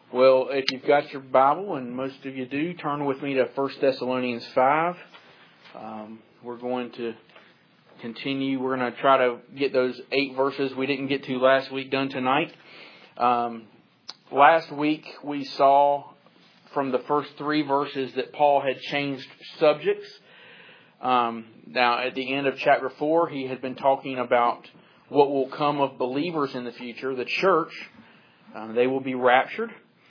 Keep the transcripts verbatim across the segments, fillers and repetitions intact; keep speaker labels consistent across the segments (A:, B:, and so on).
A: Well, if you've got your Bible, and most of you do, turn with me to First Thessalonians five. Um, we're going to continue. We're going to try to get those eight verses we didn't get to last week done tonight. Um, last week we saw from the first three verses that Paul had changed subjects. Um, now, at the end of chapter four, he had been talking about what will come of believers in the future, the church. Um, they will be raptured.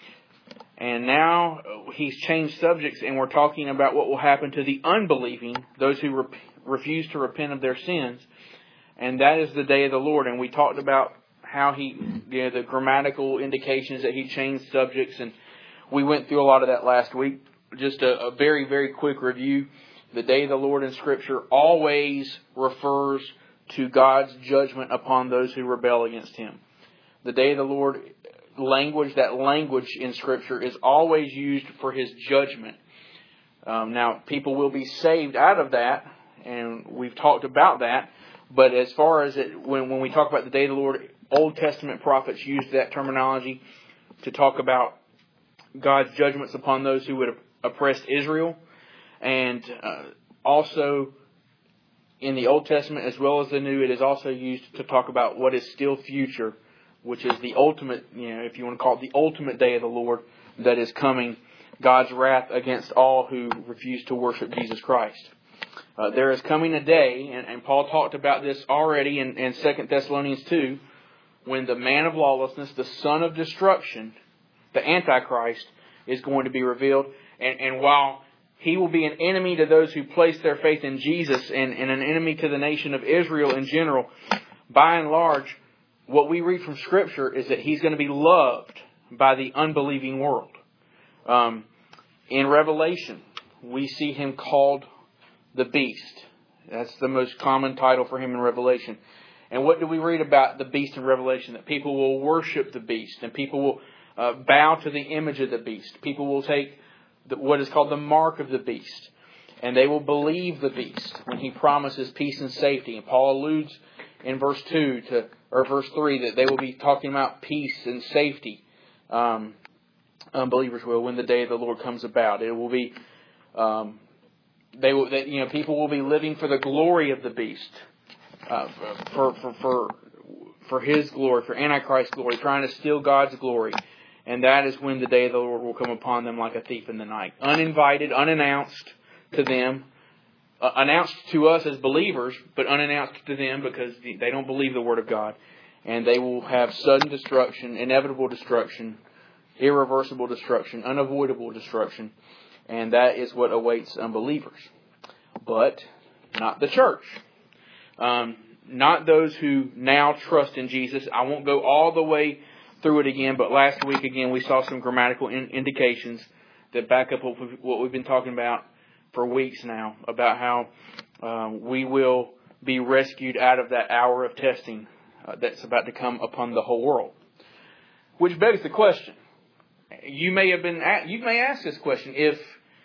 A: And now he's changed subjects, and we're talking about what will happen to the unbelieving, those who re- refuse to repent of their sins. And that is the day of the Lord. And we talked about how he, you know, the grammatical indications that he changed subjects. And we went through a lot of that last week. Just a, a very, very quick review. The day of the Lord in Scripture always refers to God's judgment upon those who rebel against Him. The day of the Lord language, that language in Scripture is always used for His judgment. Um, now, people will be saved out of that, and we've talked about that. But as far as it, when, when we talk about the day of the Lord, Old Testament prophets used that terminology to talk about God's judgments upon those who would have oppressed Israel. And uh, also in the Old Testament as well as the New, it is also used to talk about what is still future, which is the ultimate, you know, if you want to call it the ultimate day of the Lord that is coming, God's wrath against all who refuse to worship Jesus Christ. Uh, there is coming a day, and, and Paul talked about this already in, in Second Thessalonians two, when the man of lawlessness, the son of destruction, the Antichrist, is going to be revealed. And, and while he will be an enemy to those who place their faith in Jesus and, and an enemy to the nation of Israel in general, by and large, what we read from Scripture is that he's going to be loved by the unbelieving world. Um, in Revelation, we see him called the Beast. That's the most common title for him in Revelation. And what do we read about the Beast in Revelation? That people will worship the Beast, and people will uh, bow to the image of the Beast. People will take the, what is called the mark of the Beast, and they will believe the Beast when he promises peace and safety. And Paul alludes in verse two to or verse three that they will be talking about peace and safety. Um, unbelievers will, when the day of the Lord comes about. It will be um, they will that you know people will be living for the glory of the Beast, uh, for for for for his glory, for Antichrist's glory, trying to steal God's glory. And that is when the day of the Lord will come upon them like a thief in the night, uninvited, unannounced to them. Uh, announced to us as believers, but unannounced to them because they don't believe the Word of God. And they will have sudden destruction, inevitable destruction, irreversible destruction, unavoidable destruction. And that is what awaits unbelievers. But not the church. Um, not those who now trust in Jesus. I won't go all the way through it again, but last week again we saw some grammatical in- indications that back up what we've been talking about for weeks now, about how uh, we will be rescued out of that hour of testing uh, that's about to come upon the whole world. Which begs the question. You may have been, you may ask this question, if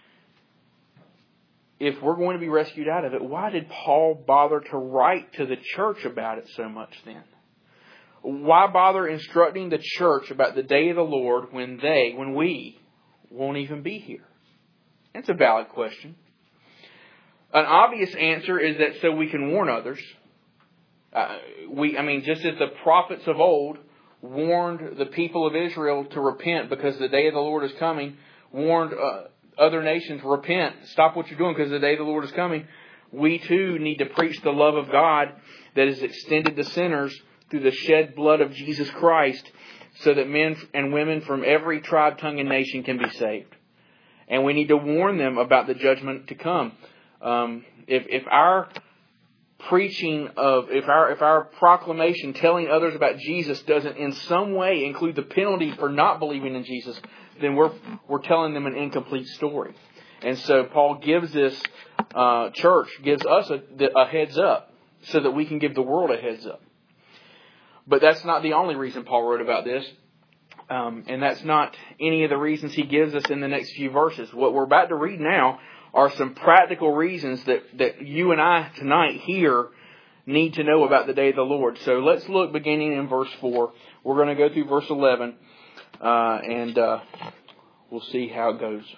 A: if we're going to be rescued out of it, why did Paul bother to write to the church about it so much then? Why bother instructing the church about the day of the Lord when they, when we won't even be here? That's a valid question. An obvious answer is that so we can warn others. Uh, we, I mean, just as the prophets of old warned the people of Israel to repent because the day of the Lord is coming, warned uh, other nations, repent, stop what you're doing because the day of the Lord is coming. We too need to preach the love of God that is extended to sinners through the shed blood of Jesus Christ, so that men and women from every tribe, tongue, and nation can be saved. And we need to warn them about the judgment to come. Um, if, if our preaching of, if our if our proclamation telling others about Jesus doesn't in some way include the penalty for not believing in Jesus, then we're we're telling them an incomplete story. And so Paul gives this uh, church, gives us a, a heads up so that we can give the world a heads up. But that's not the only reason Paul wrote about this. Um, and that's not any of the reasons he gives us in the next few verses. What we're about to read now are some practical reasons that, that you and I tonight here need to know about the day of the Lord. So let's look beginning in verse four. We're going to go through verse eleven. uh, and uh, we'll see how it goes.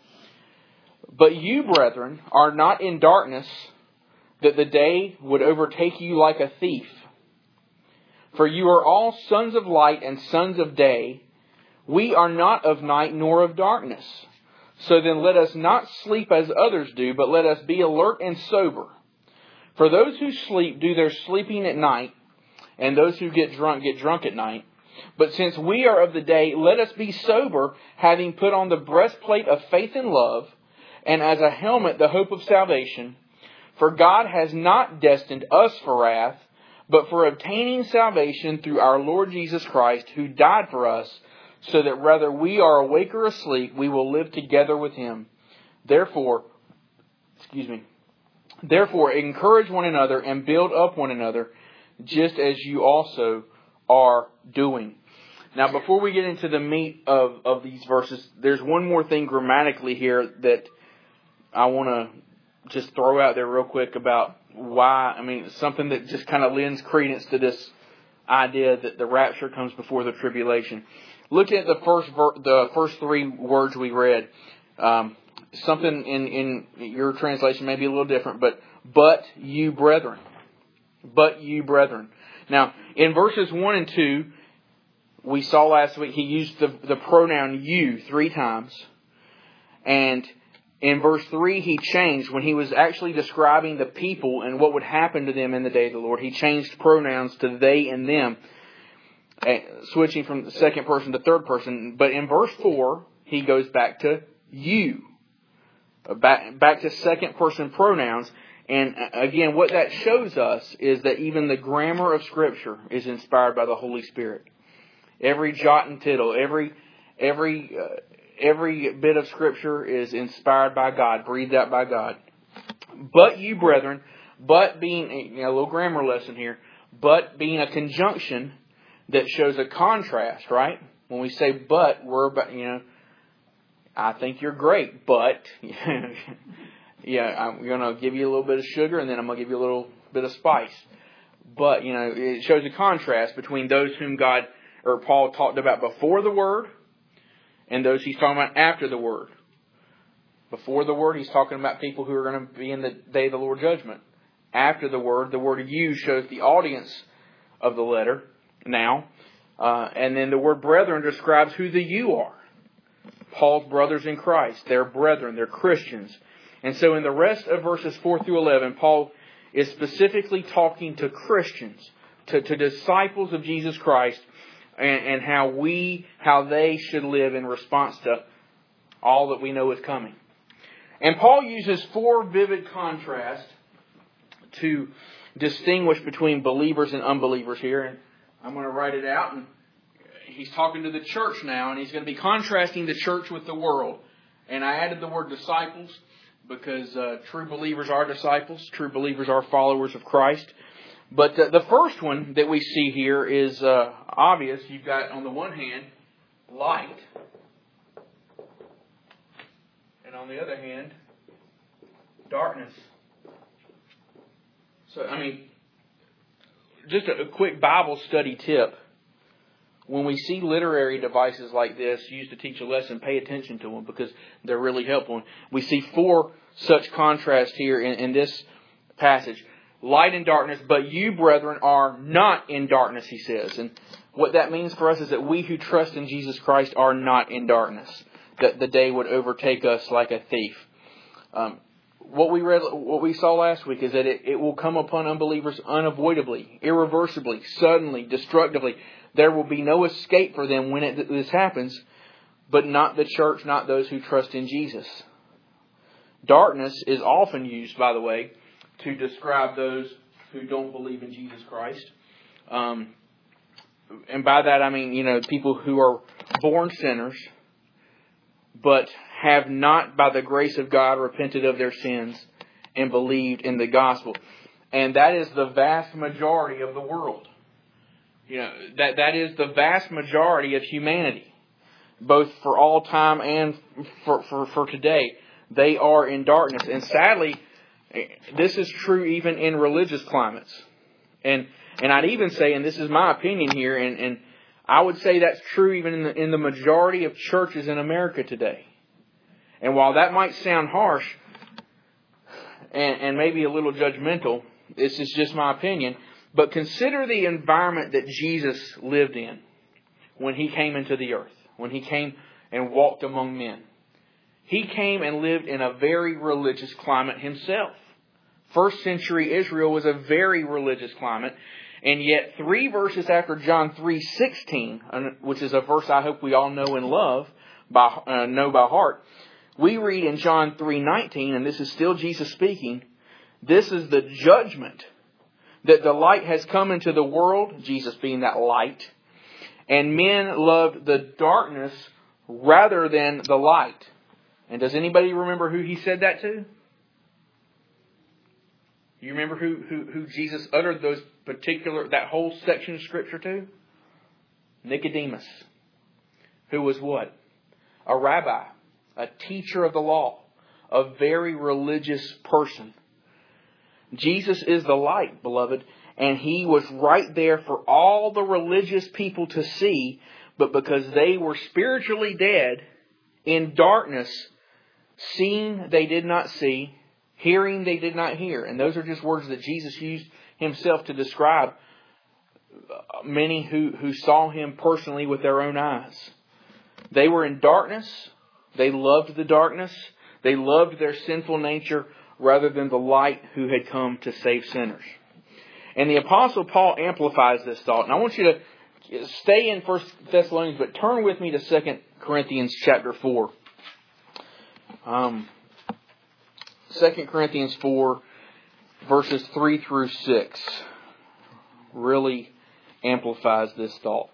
A: But you, brethren, are not in darkness, that the day would overtake you like a thief. For you are all sons of light and sons of day. We are not of night nor of darkness. So then let us not sleep as others do, but let us be alert and sober. For those who sleep do their sleeping at night, and those who get drunk get drunk at night. But since we are of the day, let us be sober, having put on the breastplate of faith and love, and as a helmet the hope of salvation. For God has not destined us for wrath, but for obtaining salvation through our Lord Jesus Christ, who died for us, so that whether we are awake or asleep, we will live together with Him. Therefore, excuse me, therefore encourage one another and build up one another, just as you also are doing. Now, before we get into the meat of, of these verses, there's one more thing grammatically here that I want to just throw out there real quick about why, I mean, something that just kind of lends credence to this idea that the rapture comes before the tribulation. Look at the first ver- the first three words we read. Um, something in, in your translation may be a little different, but but you brethren. But you brethren. Now, in verses one and two, we saw last week he used the, the pronoun you three times. And in verse three, he changed when he was actually describing the people and what would happen to them in the day of the Lord. He changed pronouns to they and them, switching from the second person to third person. But in verse four, he goes back to you, back, back to second person pronouns. And again, what that shows us is that even the grammar of Scripture is inspired by the Holy Spirit. Every jot and tittle, every every uh, every bit of Scripture is inspired by God, breathed out by God. But you, brethren, but being, you know, a little grammar lesson here, but being a conjunction that shows a contrast, right? When we say but, we're about, you know, I think you're great, but yeah, I'm going to give you a little bit of sugar, and then I'm going to give you a little bit of spice. But, you know, it shows a contrast between those whom God or Paul talked about before the Word and those he's talking about after the Word. Before the Word, he's talking about people who are going to be in the day of the Lord judgment. After the Word, the word you shows the audience of the letter now. Uh, and then the word brethren describes who the you are. Paul's brothers in Christ. They're brethren. They're Christians. And so in the rest of verses four through eleven, Paul is specifically talking to Christians, to, to disciples of Jesus Christ, and, and how we, how they should live in response to all that we know is coming. And Paul uses four vivid contrasts to distinguish between believers and unbelievers here. And I'm going to write it out. And he's talking to the church now, and he's going to be contrasting the church with the world. And I added the word disciples because uh, true believers are disciples. True believers are followers of Christ. But uh, the first one that we see here is uh, obvious. You've got, on the one hand, light. And on the other hand, darkness. So, I mean, just a, a quick Bible study tip. When we see literary devices like this used to teach a lesson, pay attention to them because they're really helpful. We see four such contrasts here in, in this passage. Light and darkness, but you, brethren, are not in darkness, he says. And what that means for us is that we who trust in Jesus Christ are not in darkness. That the day would overtake us like a thief. Um, what we read, what we saw last week is that it, it will come upon unbelievers unavoidably, irreversibly, suddenly, destructively. There will be no escape for them when it, this happens, but not the church, not those who trust in Jesus. Darkness is often used, by the way, to describe those who don't believe in Jesus Christ. Um, and by that I mean, you know, people who are born sinners, but have not, by the grace of God, repented of their sins and believed in the gospel. And that is the vast majority of the world. You know, that that is the vast majority of humanity, both for all time and for, for, for today. They are in darkness. And sadly, this is true even in religious climates. And and I'd even say, and this is my opinion here, and, and I would say that's true even in the, in the majority of churches in America today. And while that might sound harsh and, and maybe a little judgmental, this is just my opinion, but consider the environment that Jesus lived in when He came into the earth, when He came and walked among men. He came and lived in a very religious climate Himself. First century Israel was a very religious climate. And yet three verses after John three sixteen, which is a verse I hope we all know and love, by uh, know by heart, we read in John three nineteen, and this is still Jesus speaking, this is the judgment, that the light has come into the world, Jesus being that light, and men loved the darkness rather than the light. And does anybody remember who He said that to? You remember who, who, who Jesus uttered those particular, that whole section of Scripture to? Nicodemus. Who was what? A rabbi. A teacher of the law. A very religious person. Jesus is the light, beloved. And He was right there for all the religious people to see. But because they were spiritually dead, in darkness, seeing they did not see, hearing they did not hear. And those are just words that Jesus used Himself to describe many who, who saw Him personally with their own eyes. They were in darkness. They loved the darkness. They loved their sinful nature rather than the light who had come to save sinners. And the Apostle Paul amplifies this thought. And I want you to stay in First Thessalonians, but turn with me to Second Corinthians chapter four. Um... Second Corinthians four, verses three through six, really amplifies this thought.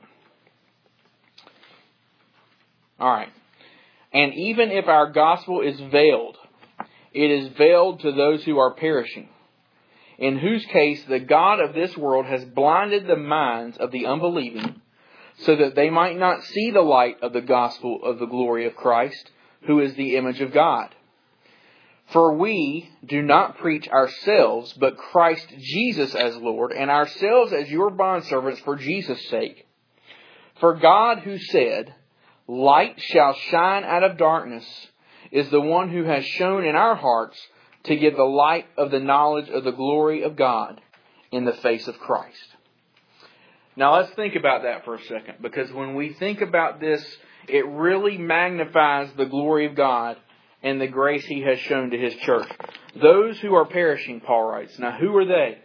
A: All right. And even if our gospel is veiled, it is veiled to those who are perishing, in whose case the God of this world has blinded the minds of the unbelieving, so that they might not see the light of the gospel of the glory of Christ, who is the image of God. For we do not preach ourselves, but Christ Jesus as Lord, and ourselves as your bondservants for Jesus' sake. For God, who said, "Light shall shine out of darkness," is the one who has shone in our hearts to give the light of the knowledge of the glory of God in the face of Christ. Now let's think about that for a second, because when we think about this, it really magnifies the glory of God and the grace He has shown to His church. Those who are perishing, Paul writes. Now, who are they?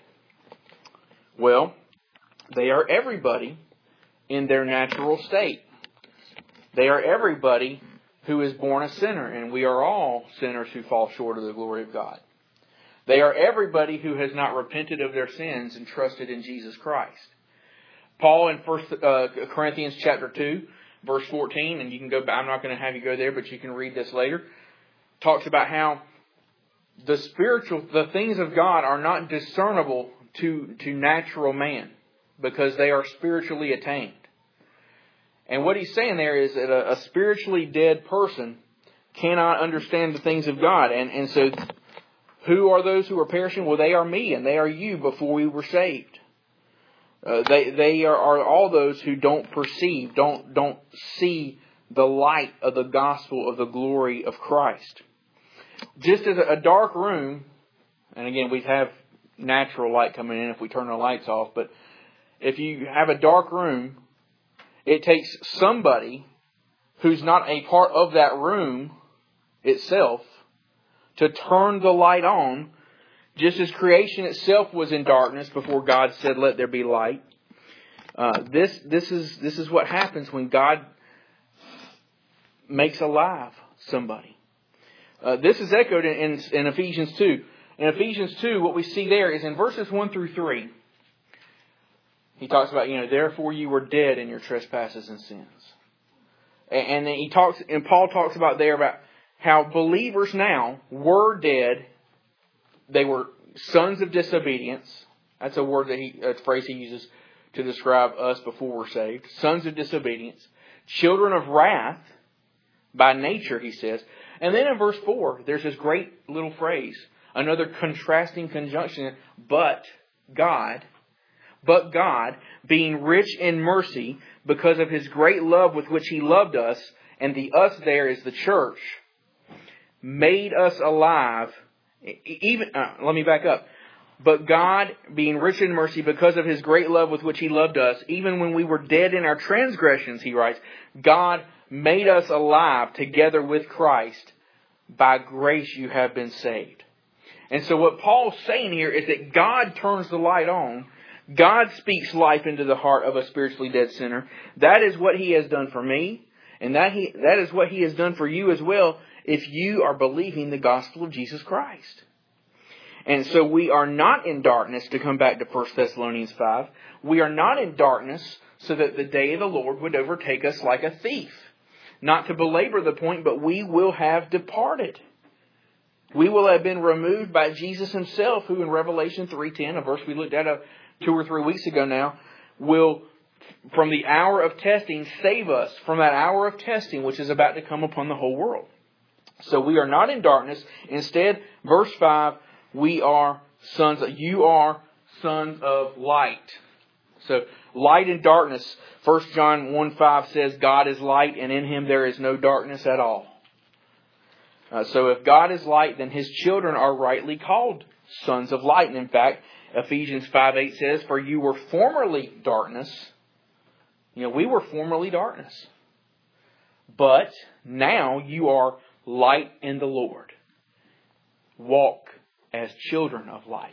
A: Well, they are everybody in their natural state. They are everybody who is born a sinner, and we are all sinners who fall short of the glory of God. They are everybody who has not repented of their sins and trusted in Jesus Christ. Paul in First Corinthians chapter two, verse fourteen, and you can go back, I'm not going to have you go there, but you can read this later, talks about how the spiritual, the things of God are not discernible to, to natural man because they are spiritually attained. And what he's saying there is that a, a spiritually dead person cannot understand the things of God. And, and so who are those who are perishing? Well, they are me and they are you before we were saved. Uh, they they are, are all those who don't perceive, don't don't see the light of the gospel of the glory of Christ. Just as a dark room, and again, we have natural light coming in if we turn the lights off, but if you have a dark room, it takes somebody who's not a part of that room itself to turn the light on, just as creation itself was in darkness before God said, "Let there be light." Uh, this this is this is what happens when God makes alive somebody. Uh, this is echoed in, in, in Ephesians two. In Ephesians two, what we see there is in verses one through three. He talks about, you know, therefore you were dead in your trespasses and sins. And, and then he talks, and Paul talks about there about how believers now were dead. They were sons of disobedience. That's a word that he, a phrase he uses to describe us before we're saved. Sons of disobedience. Children of wrath by nature, he says. And then in verse four, there's this great little phrase. Another contrasting conjunction. But God. But God, being rich in mercy, because of His great love with which He loved us, and the us there is the church, made us alive. Even uh, let me back up. But God, being rich in mercy, because of His great love with which He loved us, even when we were dead in our transgressions, He writes, God made us alive together with Christ. By grace you have been saved. And so what Paul's saying here is that God turns the light on. God speaks life into the heart of a spiritually dead sinner. That is what He has done for me. And that he that is what He has done for you as well if you are believing the gospel of Jesus Christ. And so we are not in darkness, to come back to First Thessalonians five. We are not in darkness so that the day of the Lord would overtake us like a thief. Not to belabor the point, but we will have departed. We will have been removed by Jesus Himself, who in Revelation three ten, a verse we looked at a, two or three weeks ago now, will, from the hour of testing, save us from that hour of testing which is about to come upon the whole world. So we are not in darkness. Instead, verse five, we are sons of, you are sons of light. So light and darkness. First John one five says, God is light, and in Him there is no darkness at all. Uh, so if God is light, then His children are rightly called sons of light. And in fact, Ephesians five eight says, for you were formerly darkness. You know, we were formerly darkness. But now you are light in the Lord. Walk as children of light.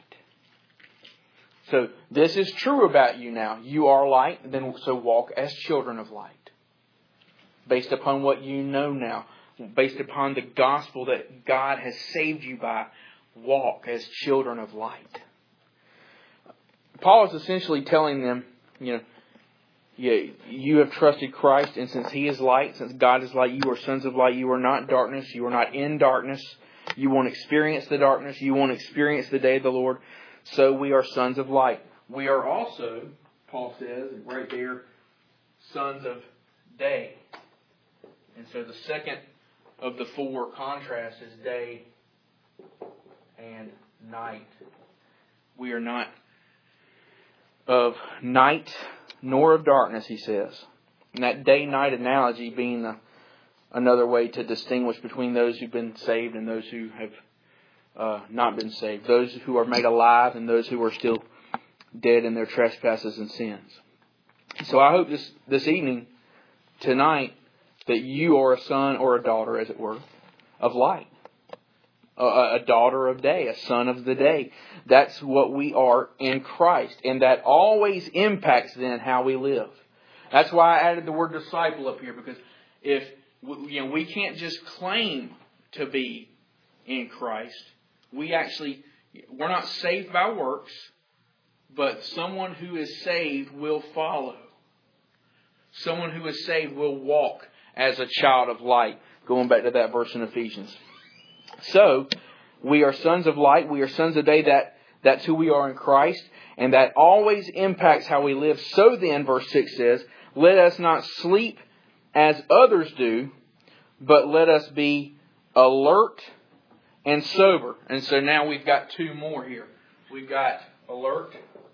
A: So this is true about you now. You are light, then so walk as children of light. Based upon what you know now. Based upon the gospel that God has saved you by, walk as children of light. Paul is essentially telling them, you know, yeah, you have trusted Christ, and since He is light, since God is light, you are sons of light. You are not darkness. You are not in darkness. You won't experience the darkness. You won't experience the day of the Lord. So we are sons of light. We are also, Paul says, right there, sons of day. And so the second of the four contrasts is day and night. We are not of night nor of darkness, he says. And that day-night analogy being a, another way to distinguish between those who've been saved and those who have uh, not been saved. Those who are made alive and those who are still dead in their trespasses and sins. So I hope this, this evening, tonight, that you are a son or a daughter, as it were, of light. A, a daughter of day, a son of the day. That's what we are in Christ. And that always impacts then how we live. That's why I added the word disciple up here. Because if you know, we can't just claim to be in Christ. We actually, we're not saved by works. But someone who is saved will follow. Someone who is saved will walk as a child of light. Going back to that verse in Ephesians. So, we are sons of light. We are sons of day. That, that's who we are in Christ. And that always impacts how we live. So then, verse six says, let us not sleep as others do, but let us be alert and sober. And so now we've got two more here. We've got alert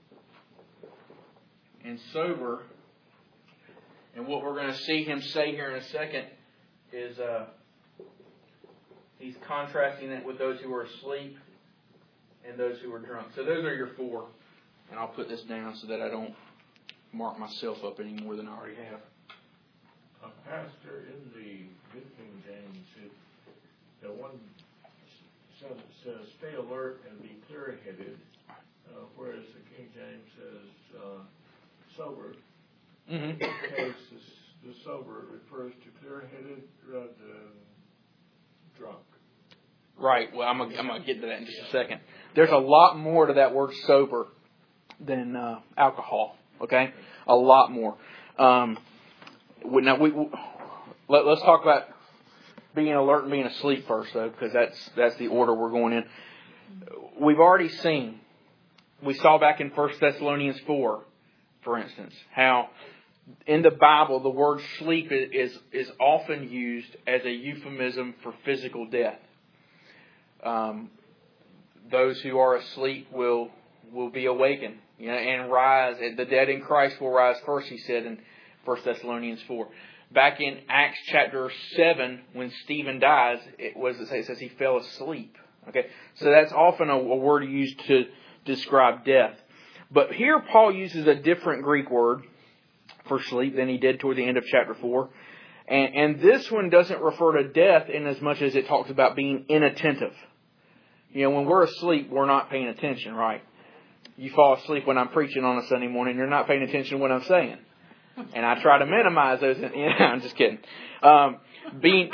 A: and sober. And what we're going to see him say here in a second is uh, he's contrasting it with those who are asleep and those who are drunk. So those are your four. And I'll put this down so that I don't mark myself up any more than I already have.
B: Uh, Pastor, in the Good King James, it, the one says, says stay alert and be clear-headed, uh, whereas the King James says uh, sober. Mm-hmm. In this case, this, the sober refers to clear-headed rather than drunk.
A: Right. Well, I'm going I'm to get to that in just a second. There's a lot more to that word sober than uh, alcohol. Okay? A lot more. Um, now, we, we let, let's talk about being alert and being asleep first, though, because that's, that's the order we're going in. We've already seen, we saw back in First Thessalonians four, for instance, how in the Bible the word sleep is, is often used as a euphemism for physical death. Um, those who are asleep will will be awakened. You know, and rise. The dead in Christ will rise first, he said in First Thessalonians four. Back in Acts chapter seven, when Stephen dies, it was it says he fell asleep. Okay, so that's often a, a word used to describe death. But here Paul uses a different Greek word for sleep than he did toward the end of chapter four. And, and this one doesn't refer to death in as much as it talks about being inattentive. You know, when we're asleep, we're not paying attention, right? You fall asleep when I'm preaching on a Sunday morning, you're not paying attention to what I'm saying. And I try to minimize those. You know, I'm just kidding. Um, being,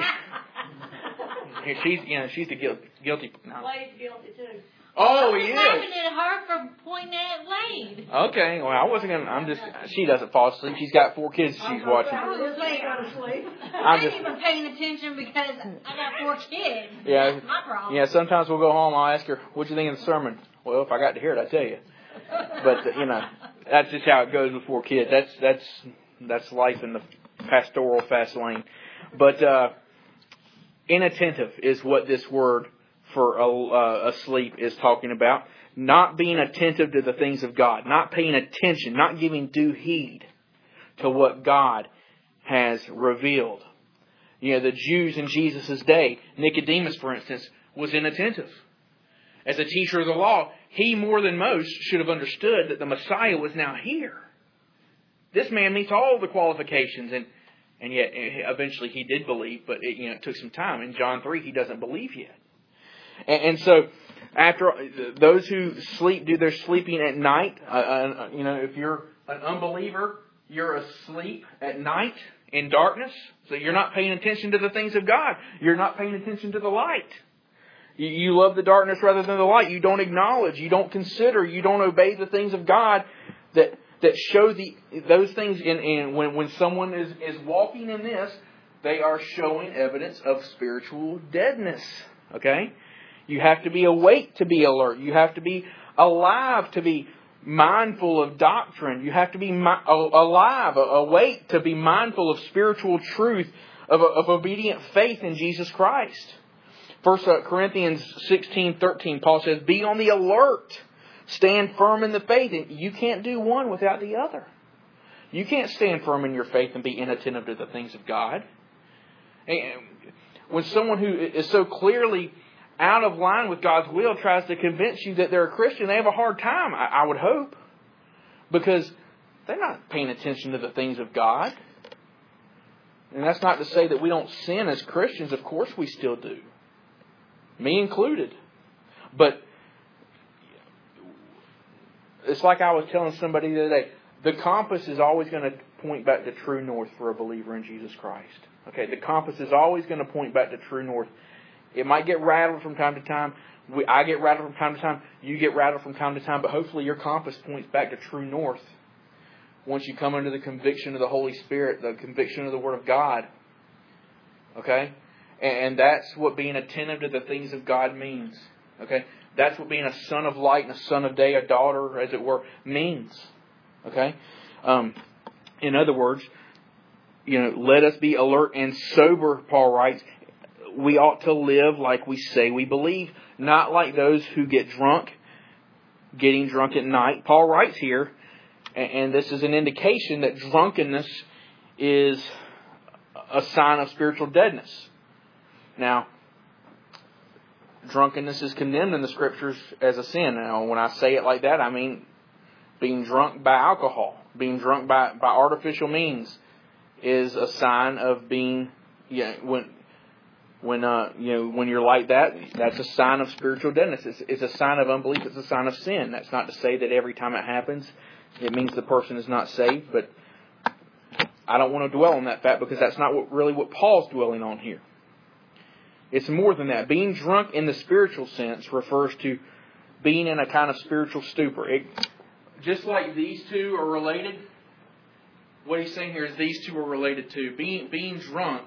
A: she's, you know, she's the guilty. guilty no.
C: Wade's guilty too.
A: Oh, he
C: is.
A: is.
C: Laughing at her for pointing at Wade.
A: Okay, well, I wasn't gonna. I'm just. She doesn't fall asleep. She's got four kids she's watching.
C: I was asleep. I was asleep.
A: I'm
C: I
A: just
C: ain't even paying attention because I got four kids.
A: Yeah.
C: That's my problem.
A: Yeah. Sometimes we'll go home. I'll ask her, "What'd you think of the sermon?" Well, if I got to hear it, I tell you. But you know, that's just how it goes with four kids. That's that's that's life in the pastoral fast lane. But uh, inattentive is what this word for uh, asleep is talking about. Not being attentive to the things of God. Not paying attention. Not giving due heed to what God has revealed. You know, the Jews in Jesus' day, Nicodemus, for instance, was inattentive. As a teacher of the law, he more than most should have understood that the Messiah was now here. This man meets all the qualifications, and and yet eventually he did believe, but it, you know, it took some time. In John three, he doesn't believe yet. And, and so, after those who sleep, do their sleeping at night. Uh, uh, you know, if you're an unbeliever, you're asleep at night in darkness. So you're not paying attention to the things of God. You're not paying attention to the light. You, you love the darkness rather than the light. You don't acknowledge. You don't consider. You don't obey the things of God that that show the those things. In, in when when someone is is walking in this, they are showing evidence of spiritual deadness. Okay. You have to be awake to be alert. You have to be alive to be mindful of doctrine. You have to be mi- alive, awake to be mindful of spiritual truth, of, of obedient faith in Jesus Christ. First Corinthians sixteen thirteen, Paul says, be on the alert. Stand firm in the faith. And you can't do one without the other. You can't stand firm in your faith and be inattentive to the things of God. And when someone who is so clearly out of line with God's will tries to convince you that they're a Christian, they have a hard time, I, I would hope. Because they're not paying attention to the things of God. And that's not to say that we don't sin as Christians. Of course we still do. Me included. But it's like I was telling somebody the other day. The compass is always going to point back to true north for a believer in Jesus Christ. Okay, the compass is always going to point back to true north. It might get rattled from time to time. We, I get rattled from time to time. You get rattled from time to time. But hopefully your compass points back to true north. Once you come under the conviction of the Holy Spirit, the conviction of the Word of God. Okay? And that's what being attentive to the things of God means. Okay? That's what being a son of light and a son of day, a daughter, as it were, means. Okay? Um, in other words, you know, let us be alert and sober, Paul writes. We ought to live like we say we believe, not like those who get drunk, getting drunk at night. Paul writes here, and this is an indication that drunkenness is a sign of spiritual deadness. Now, drunkenness is condemned in the Scriptures as a sin. Now, when I say it like that, I mean being drunk by alcohol, being drunk by, by artificial means is a sign of being, you know, when... When uh, you know when you're like that, that's a sign of spiritual deadness. It's, it's a sign of unbelief. It's a sign of sin. That's not to say that every time it happens, it means the person is not saved. But I don't want to dwell on that fact because that's not what, really what Paul's dwelling on here. It's more than that. Being drunk in the spiritual sense refers to being in a kind of spiritual stupor. It, just like these two are related, what he's saying here is these two are related too. Being being drunk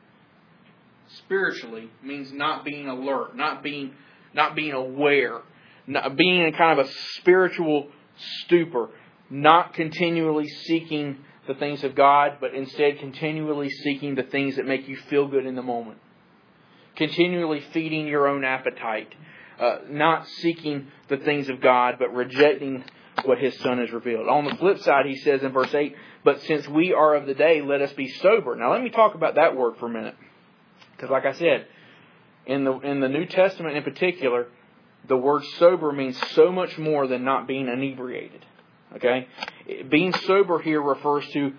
A: spiritually means not being alert, not being not being aware, not being in kind of a spiritual stupor, not continually seeking the things of God, but instead continually seeking the things that make you feel good in the moment. Continually feeding your own appetite, uh, not seeking the things of God, but rejecting what His Son has revealed. On the flip side, He says in verse eight, but since we are of the day, let us be sober. Now let me talk about that word for a minute. Because like I said, in the in the New Testament in particular, the word sober means so much more than not being inebriated. Okay? Being sober here refers to...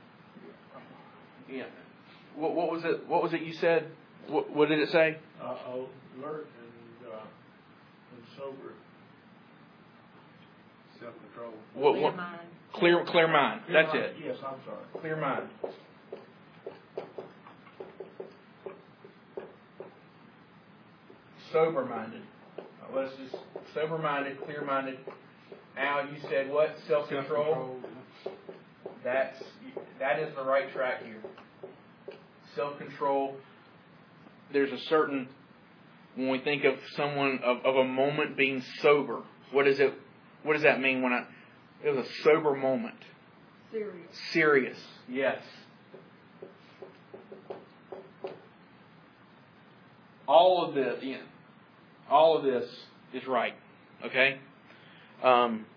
A: Yeah. What, what was it? What was it you said? What, what did it say?
B: Uh, alert and, uh, and sober.
D: Self-control.
A: What,
C: Clear
A: what,
C: mind.
A: Clear, clear mind. That's
B: Clear
A: it.
B: mind. Yes, I'm sorry.
A: Clear mind. Sober-minded. Uh, let's just sober-minded, clear-minded. Al, you said what? Self-control. That's that is the right track here. Self-control. There's a certain, when we think of someone of, of a moment being sober, what is it? What does that mean when I? It was a sober moment.
C: Serious.
A: Serious. Yes. All of this, yeah, all of this is right. Okay. Um,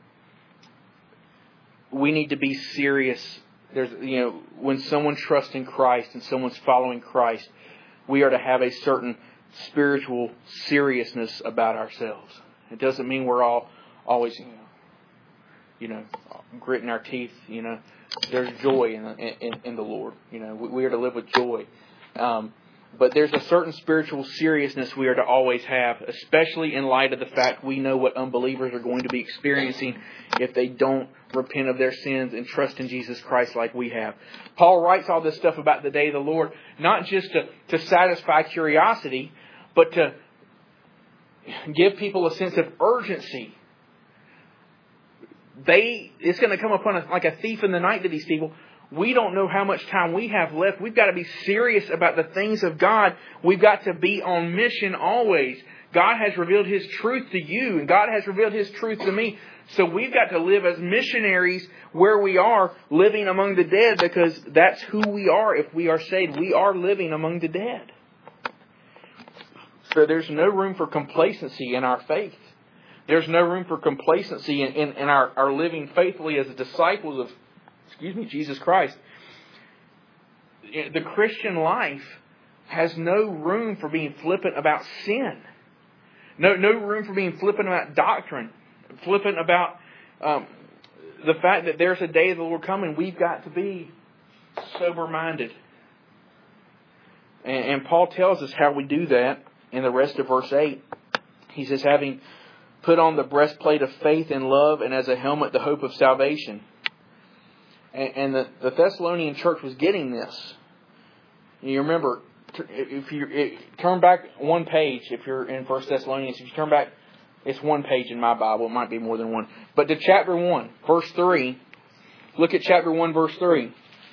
A: we need to be serious. There's, you know, when someone trusts in Christ and someone's following Christ, we are to have a certain spiritual seriousness about ourselves. It doesn't mean we're all always, you know, you know, gritting our teeth. You know, there's joy in in, in the Lord. You know, we, we are to live with joy. Um, But there's a certain spiritual seriousness we are to always have, especially in light of the fact we know what unbelievers are going to be experiencing if they don't repent of their sins and trust in Jesus Christ like we have. Paul writes all this stuff about the day of the Lord, not just to, to satisfy curiosity, but to give people a sense of urgency. They, it's going to come upon us like a thief in the night to these people. We don't know how much time we have left. We've got to be serious about the things of God. We've got to be on mission always. God has revealed His truth to you, and God has revealed His truth to me. So we've got to live as missionaries where we are, living among the dead, because that's who we are if we are saved. We are living among the dead. So there's no room for complacency in our faith. There's no room for complacency in, in, in our, our living faithfully as disciples of Excuse me, Jesus Christ. The Christian life has no room for being flippant about sin. No, no room for being flippant about doctrine. Flippant about um, the fact that there's a day of the Lord coming. We've got to be sober-minded. And, and Paul tells us how we do that in the rest of verse eight. He says, having put on the breastplate of faith and love, and as a helmet the hope of salvation. And the, the Thessalonian church was getting this. You remember, if you turn back one page, if you're in First Thessalonians, if you turn back, it's one page in my Bible. It might be more than one. But to chapter one, verse three. Look at chapter one, verse three.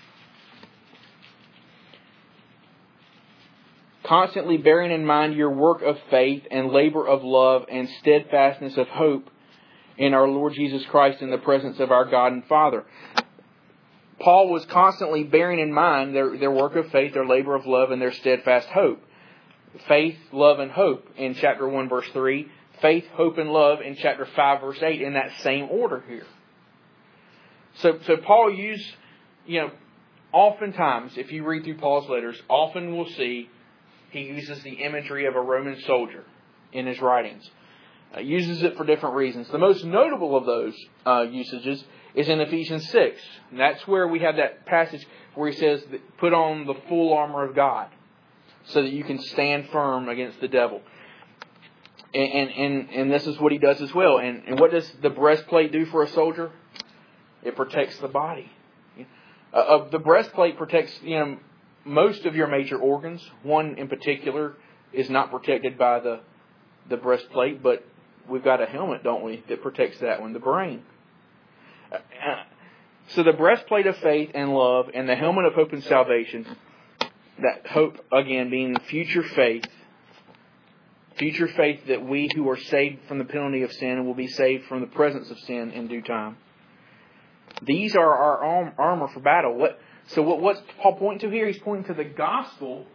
A: Constantly bearing in mind your work of faith and labor of love and steadfastness of hope in our Lord Jesus Christ in the presence of our God and Father. Paul was constantly bearing in mind their, their work of faith, their labor of love, and their steadfast hope. Faith, love, and hope in chapter one, verse three. Faith, hope, and love in chapter five, verse eight, in that same order here. So, so Paul used, you know, oftentimes, if you read through Paul's letters, often we'll see he uses the imagery of a Roman soldier in his writings. Uh, uses it for different reasons. The most notable of those uh, usages is in Ephesians six. And that's where we have that passage where he says, put on the full armor of God so that you can stand firm against the devil. And and, and, and this is what he does as well. And, and what does the breastplate do for a soldier? It protects the body. Uh, uh, the breastplate protects, you know, most of your major organs. One in particular is not protected by the, the breastplate, but we've got a helmet, don't we, that protects that one, the brain. So the breastplate of faith and love and the helmet of hope and salvation, that hope, again, being future faith, future faith that we who are saved from the penalty of sin will be saved from the presence of sin in due time. These are our armor for battle. What? So what, what's Paul pointing to here? He's pointing to the gospel.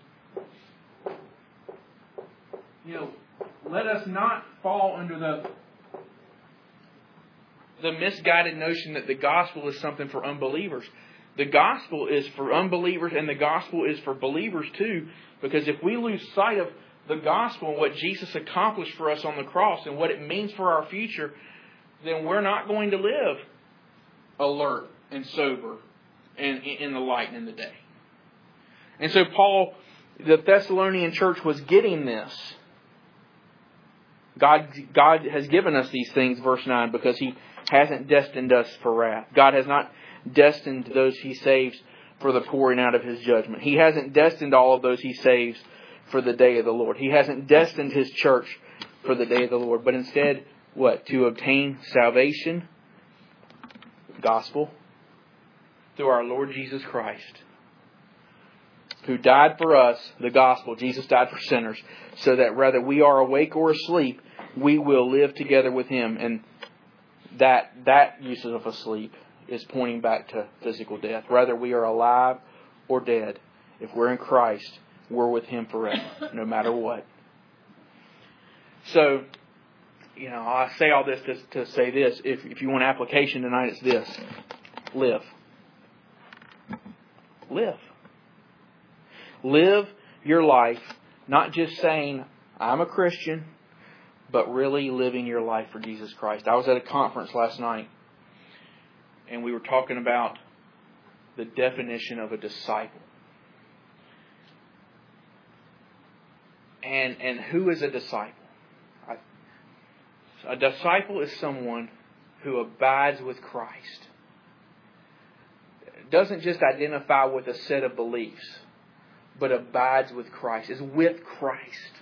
A: You know, let us not fall under the the misguided notion that the gospel is something for unbelievers. The gospel is for unbelievers and the gospel is for believers too. Because if we lose sight of the gospel and what Jesus accomplished for us on the cross and what it means for our future, then we're not going to live alert and sober and in the light and in the day. And so Paul, the Thessalonian church was getting this. God, God has given us these things, verse nine, because He hasn't destined us for wrath. God has not destined those He saves for the pouring out of His judgment. He hasn't destined all of those He saves for the day of the Lord. He hasn't destined His church for the day of the Lord. But instead, what? To obtain salvation, gospel, through our Lord Jesus Christ, who died for us, the gospel. Jesus died for sinners, so that whether we are awake or asleep, we will live together with Him. And that that use of asleep is pointing back to physical death. Whether we are alive or dead, if we're in Christ, we're with Him forever, no matter what. So, you know, I say all this to, to say this. If, if you want application tonight, it's this. Live. Live. Live your life, not just saying, I'm a Christian, but really living your life for Jesus Christ. I was at a conference last night, and we were talking about the definition of a disciple. And and who is a disciple? I, a disciple is someone who abides with Christ. Doesn't just identify with a set of beliefs, but abides with Christ, is with Christ,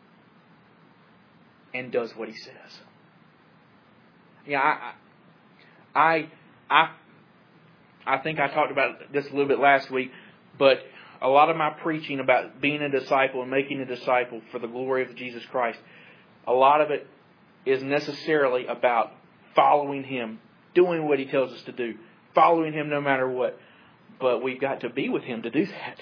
A: and does what He says. Yeah, I, I, I, I think I talked about this a little bit last week, but a lot of my preaching about being a disciple and making a disciple for the glory of Jesus Christ, a lot of it is necessarily about following Him, doing what He tells us to do, following Him no matter what. But we've got to be with Him to do that.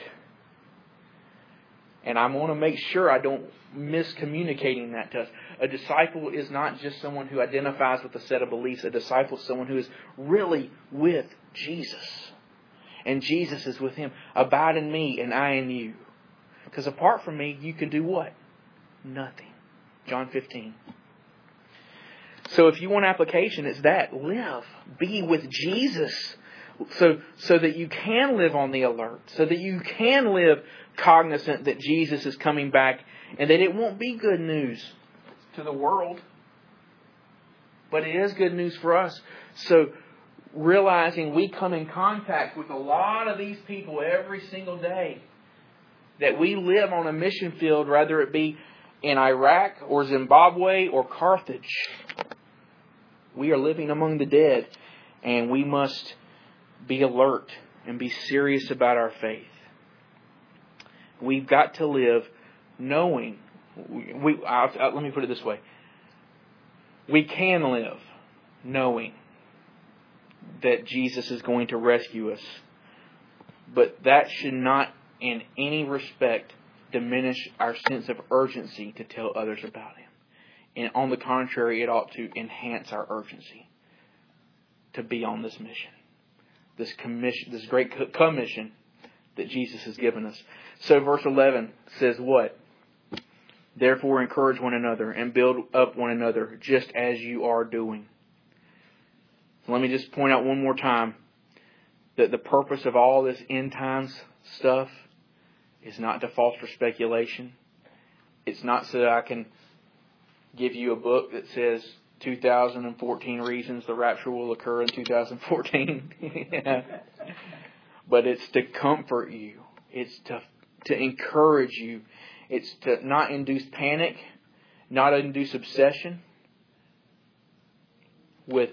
A: And I want to make sure I don't miscommunicating that to us. A disciple is not just someone who identifies with a set of beliefs. A disciple is someone who is really with Jesus. And Jesus is with Him. Abide in me and I in you. Because apart from me, you can do what? Nothing. John fifteen. So if you want application, it's that. Live. Be with Jesus. So, so that you can live on the alert. So that you can live cognizant that Jesus is coming back. And that it won't be good news to the world. But it is good news for us. So realizing we come in contact with a lot of these people every single day. That we live on a mission field, whether it be in Iraq or Zimbabwe or Carthage. We are living among the dead. And we must be alert and be serious about our faith. We've got to live knowing. We, I'll, I'll, let me put it this way. We can live knowing that Jesus is going to rescue us. But that should not in any respect diminish our sense of urgency to tell others about Him. And on the contrary, it ought to enhance our urgency to be on this mission. This commission, this great commission that Jesus has given us. So verse eleven says what? Therefore encourage one another and build up one another just as you are doing. Let me just point out one more time that the purpose of all this end times stuff is not to foster speculation. It's not so that I can give you a book that says two thousand fourteen reasons the rapture will occur in two thousand fourteen. But it's to comfort you. It's to to encourage you. It's to not induce panic, not induce obsession with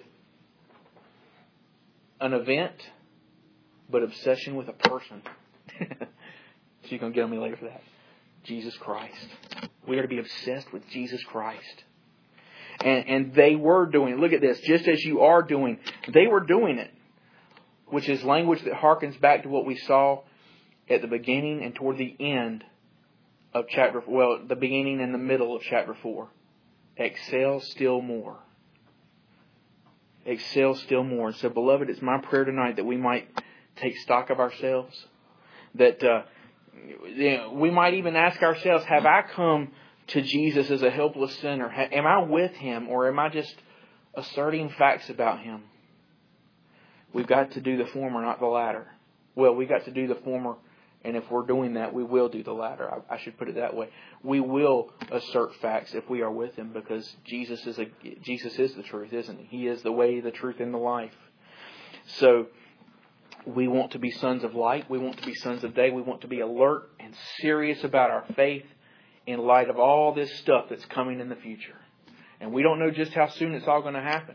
A: an event, but obsession with a person. So you're going to get on me later for that. Jesus Christ. We are to be obsessed with Jesus Christ. And, and they were doing it. Look at this. Just as you are doing. They were doing it. Which is language that harkens back to what we saw at the beginning and toward the end of chapter four. Well, the beginning and the middle of chapter four. Excel still more. excel still more. And so, beloved, it's my prayer tonight that we might take stock of ourselves. That uh, you know, we might even ask ourselves, have I come to Jesus as a helpless sinner? Am I with Him, or am I just asserting facts about Him? We've got to do the former, not the latter. Well, we got to do the former, and if we're doing that, we will do the latter. I, I should put it that way. We will assert facts if we are with Him, because Jesus is a Jesus is the truth, isn't He? He is the way, the truth, and the life. So we want to be sons of light. We want to be sons of day. We want to be alert and serious about our faith in light of all this stuff that's coming in the future. And we don't know just how soon it's all going to happen,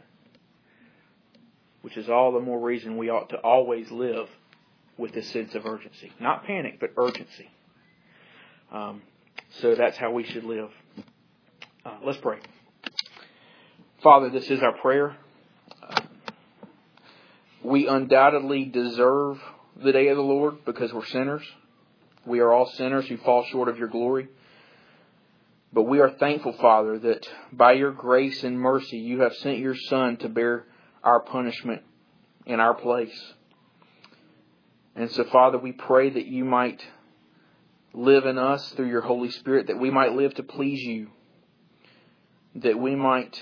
A: which is all the more reason we ought to always live with this sense of urgency. Not panic, but urgency. Um, so that's how we should live. Uh, let's pray. Father, this is our prayer. Uh, we undoubtedly deserve the day of the Lord because we're sinners. We are all sinners who fall short of your glory. But we are thankful, Father, that by your grace and mercy, you have sent your Son to bear our punishment in our place. And so, Father, we pray that you might live in us through your Holy Spirit, that we might live to please you, that we might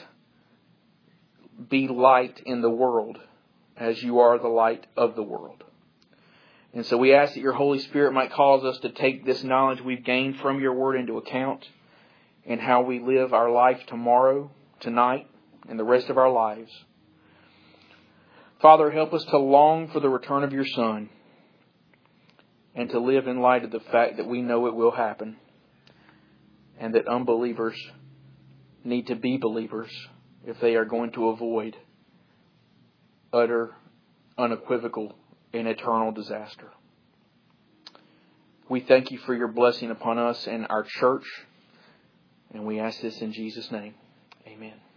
A: be light in the world as you are the light of the world. And so we ask that your Holy Spirit might cause us to take this knowledge we've gained from your word into account in how we live our life tomorrow, tonight, and the rest of our lives. Father, help us to long for the return of your Son and to live in light of the fact that we know it will happen and that unbelievers need to be believers if they are going to avoid utter, unequivocal, and eternal disaster. We thank you for your blessing upon us and our church, and we ask this in Jesus' name. Amen.